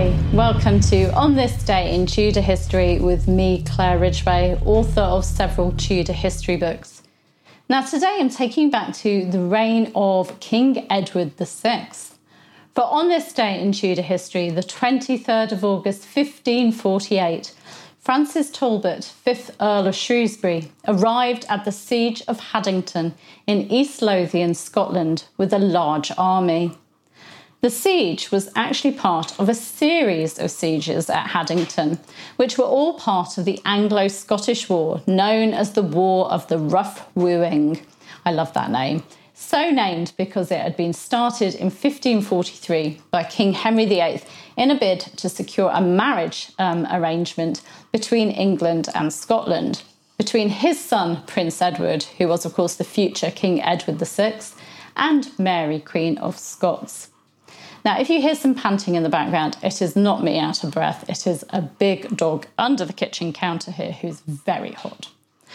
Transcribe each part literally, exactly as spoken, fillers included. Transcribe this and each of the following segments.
Hi, welcome to On This Day in Tudor History with me, Claire Ridgway, author of several Tudor history books. Now today I'm taking you back to the reign of King Edward the Sixth. For on this day in Tudor history, the twenty-third of August fifteen forty-eight, Francis Talbot, fifth Earl of Shrewsbury, arrived at the Siege of Haddington in East Lothian, Scotland, with a large army. The siege was actually part of a series of sieges at Haddington, which were all part of the Anglo-Scottish War, known as the War of the Rough Wooing. I love that name. So named because it had been started in fifteen forty-three by King Henry the Eighth in a bid to secure a marriage um, arrangement between England and Scotland, between his son, Prince Edward, who was, of course, the future King Edward the Sixth, and Mary, Queen of Scots. Now, if you hear some panting in the background, it is not me out of breath. It is a big dog under the kitchen counter here who's very hot.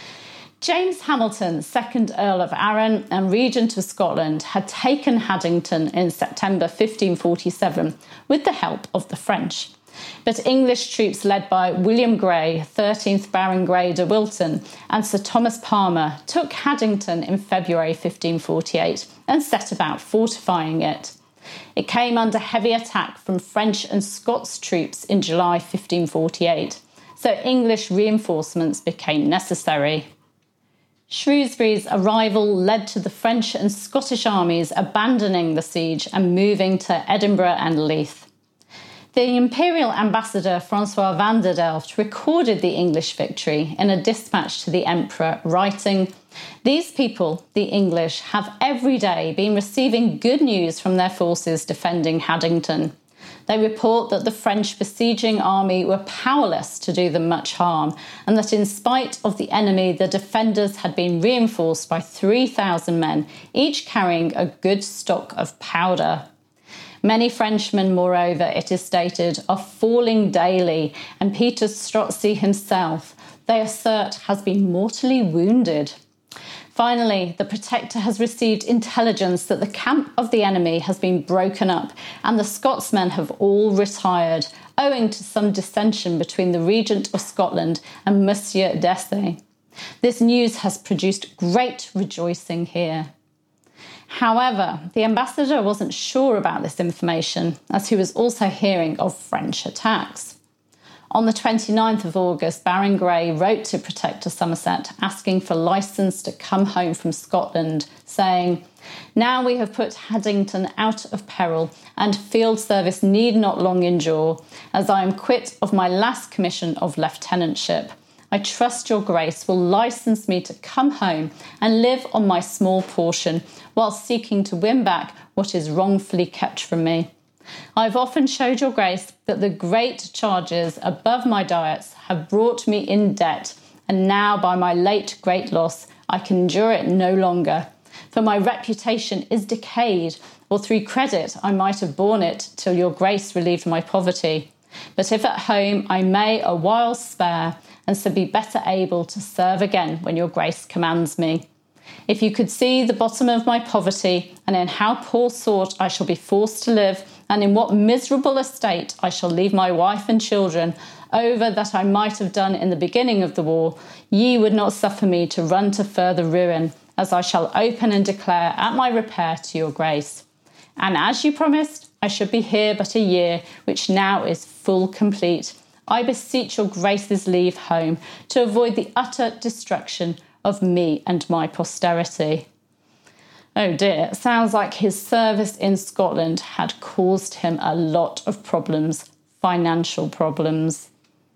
James Hamilton, second Earl of Arran and Regent of Scotland, had taken Haddington in September fifteen forty-seven with the help of the French. But English troops led by William Grey, thirteenth Baron Grey de Wilton, and Sir Thomas Palmer took Haddington in February fifteen forty-eight and set about fortifying it. It came under heavy attack from French and Scots troops in July fifteen forty-eight, so English reinforcements became necessary. Shrewsbury's arrival led to the French and Scottish armies abandoning the siege and moving to Edinburgh and Leith. The Imperial Ambassador Francois van der Delft recorded the English victory in a dispatch to the Emperor, writing, "These people, the English, have every day been receiving good news from their forces defending Haddington. They report that the French besieging army were powerless to do them much harm, and that in spite of the enemy, the defenders had been reinforced by three thousand men, each carrying a good stock of powder. Many Frenchmen, moreover, it is stated, are falling daily, and Peter Strozzi himself, they assert, has been mortally wounded. Finally, the Protector has received intelligence that the camp of the enemy has been broken up and the Scotsmen have all retired, owing to some dissension between the Regent of Scotland and Monsieur d'Este. This news has produced great rejoicing here." However, the ambassador wasn't sure about this information, as he was also hearing of French attacks. On the twenty-ninth of August, Baron Grey wrote to Protector Somerset asking for licence to come home from Scotland, saying, "Now we have put Haddington out of peril, and field service need not long endure, as I am quit of my last commission of lieutenantship. I trust your grace will licence me to come home and live on my small portion, while seeking to win back what is wrongfully kept from me. I have often showed your grace that the great charges above my diets have brought me in debt, and now by my late great loss I can endure it no longer. For my reputation is decayed, or through credit I might have borne it till your grace relieved my poverty. But if at home I may a while spare, and so be better able to serve again when your grace commands me. If you could see the bottom of my poverty, and in how poor sort I shall be forced to live, and in what miserable estate I shall leave my wife and children, over that I might have done in the beginning of the war, ye would not suffer me to run to further ruin, as I shall open and declare at my repair to your grace. And as you promised, I should be here but a year, which now is full complete. I beseech your grace's leave home, to avoid the utter destruction of me and my posterity." Oh dear, it sounds like his service in Scotland had caused him a lot of problems, financial problems.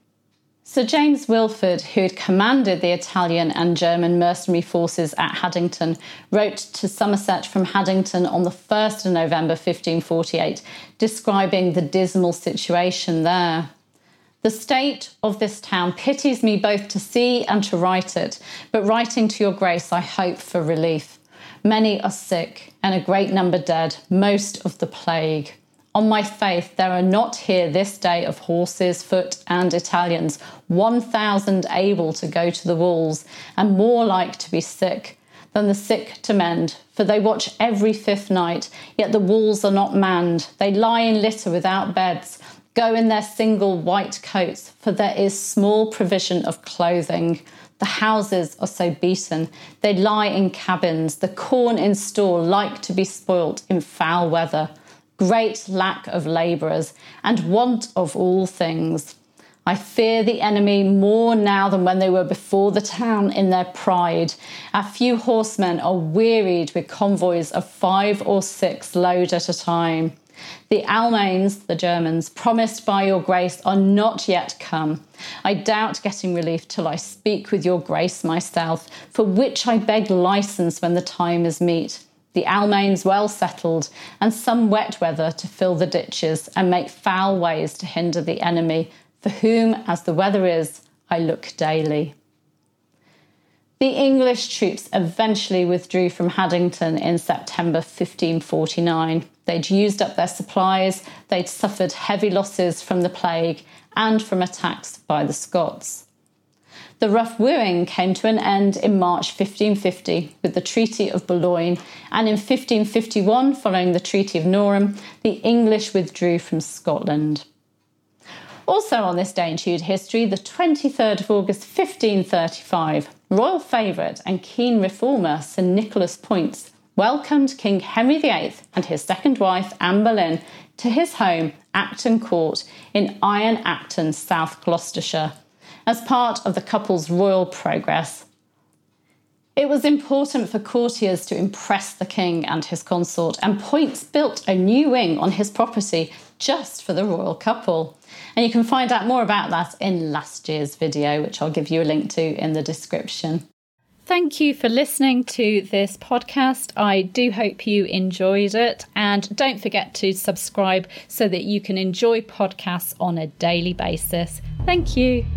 Sir James Wilford, who had commanded the Italian and German mercenary forces at Haddington, wrote to Somerset from Haddington on the first of November fifteen forty-eight, describing the dismal situation there. "The state of this town pities me both to see and to write it, but writing to your grace I hope for relief. Many are sick, and a great number dead, most of the plague. On my faith, there are not here this day of horses, foot, and Italians, one thousand able to go to the walls, and more like to be sick than the sick to mend, for they watch every fifth night, yet the walls are not manned. They lie in litter without beds, Go in their single white coats, for there is small provision of clothing. The houses are so beaten, they lie in cabins, the corn in store like to be spoilt in foul weather. Great lack of labourers, and want of all things. I fear the enemy more now than when they were before the town in their pride. Our few horsemen are wearied with convoys of five or six load at a time. The Almains, the Germans, promised by your grace are not yet come. I doubt getting relief till I speak with your grace myself, for which I beg licence when the time is meet. The Almains well settled, and some wet weather to fill the ditches and make foul ways to hinder the enemy, for whom, as the weather is, I look daily. The English troops eventually withdrew from Haddington in September fifteen forty-nine. They'd used up their supplies, they'd suffered heavy losses from the plague and from attacks by the Scots. The rough wooing came to an end in March fifteen fifty with the Treaty of Boulogne, and in fifteen fifty-one, following the Treaty of Norham, the English withdrew from Scotland. Also on this day in Tudor history, the twenty-third of August fifteen thirty-five, royal favourite and keen reformer Sir Nicholas Poynts welcomed King Henry the Eighth and his second wife, Anne Boleyn, to his home, Acton Court, in Iron Acton, South Gloucestershire, as part of the couple's royal progress. It was important for courtiers to impress the king and his consort, and Poynts built a new wing on his property just for the royal couple. And you can find out more about that in last year's video, which I'll give you a link to in the description. Thank you for listening to this podcast. I do hope you enjoyed it, and don't forget to subscribe so that you can enjoy podcasts on a daily basis. Thank you.